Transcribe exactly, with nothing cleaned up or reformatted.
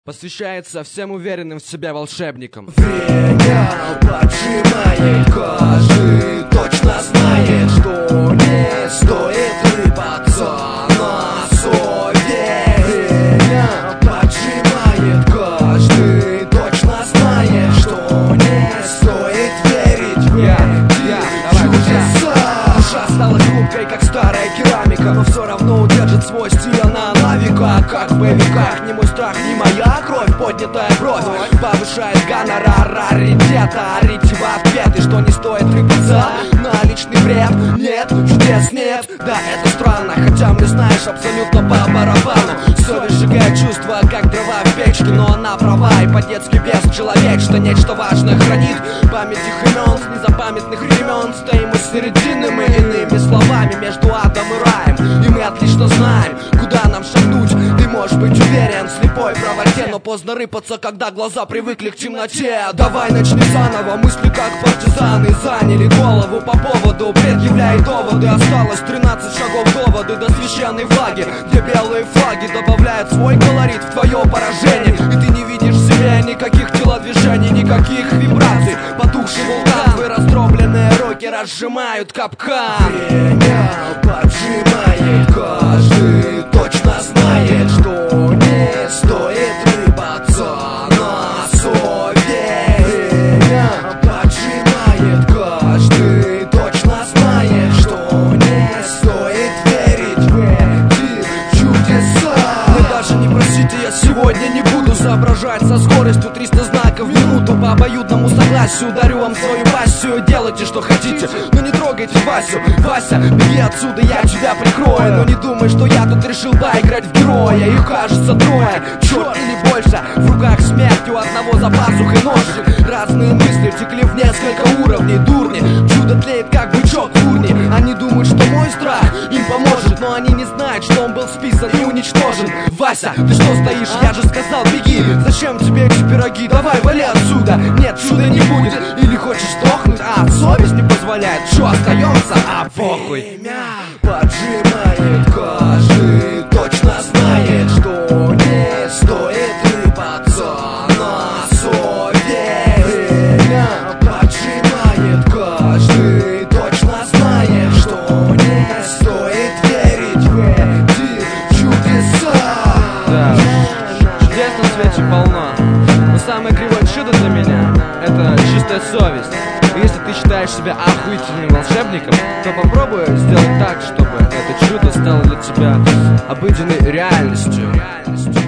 Посвящается всем уверенным в себе волшебникам. Время поджимает, каждый точно знает, что не стоит рыпаться на совесть. Время поджимает, каждый точно знает, что не стоит верить в эти чудеса. Душа стала хрупкой, как старая керамика, но все равно удержит свой стиль она на века. Как в боевиках, ни мой страх, ни моя кровь, поднятая бровь повышает гонорар раритета. Орите в ответ, и что не стоит рыпаться на личный бред. Нет, чудес нет, да это странно, хотя мне, знаешь, абсолютно по барабану. Совесть сжигает чувства, как дрова в печке, но она права и по-детски бесчеловечно. Нечто важное хранит память их имен с незапамятных времен. Стоим у середины мы, иными словами, между адом и раем, и мы отлично знаем, куда нам шагнуть. Ты можешь быть уверен в слепой правоте, но поздно рыпаться, когда глаза привыкли к темноте. Давай начни заново, мысли как партизаны заняли голову по поводу, предъявляй доводы. Осталось тринадцать шагов доводы до священной флаги, где белые флаги добавляют свой колорит в твое поражение. И ты не видишь в себе никаких телодвижений, никаких вибраций. Потухший вулкан, твои раздробленные руки разжимают капкан. Время поджимает, каждый точно знает, что не стоит рыпаться на совесть. Время поджимает, каждый точно знает, что не стоит верить в эти чудеса. Вы даже не просите, я сегодня не буду соображать со скоростью триста знаков в минуту. По обоюдному согласию дарю вам свою пассию. Делайте, что хотите, но не трогайте Васю. Вася, беги отсюда, я тебя прикрою. Но не думай, что я тут решил поиграть в героя. Их кажется трое, черт или больше. В руках смерть, у одного за пазухой ножик. Разные мысли текли в несколько уровней. Дурни, чудо тлеет как бычок в урне. Они думают, что мой страх им поможет, но они не знают, что он был списан и уничтожен. Вася, ты что стоишь? Я же сказал, беги. Зачем тебе эти пироги? Давай, вали отсюда. Нет, чуда не будет. Или хочешь сдохнуть? А, совесть не позволяет. Что остается? А, похуй. Время поджимает, каждый точно знает, что не стоит рыпаться на совесть. Время поджимает, каждый точно знает, что не стоит верить в эти чудеса. Да, чудес на свете полно, но самое кривое чудо для меня — это чистая совесть. И если ты считаешь себя охуительным волшебником, то попробуй сделать так, чтобы это чудо стало для тебя обыденной реальностью.